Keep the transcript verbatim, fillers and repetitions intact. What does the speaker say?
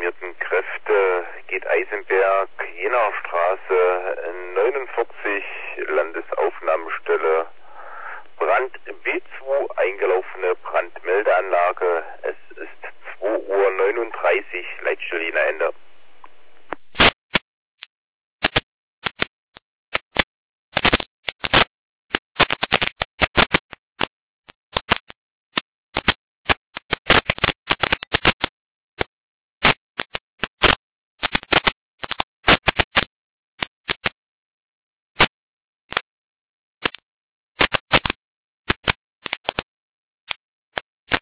uniformierten Kräfte geht Eisenberg, Jenaer Straße neunundvierzig, Landesaufnahmestelle, Brand B zwei, eingelaufene Brandmeldeanlage. Es ist zwei Uhr neununddreißig, Leitstelle Ende.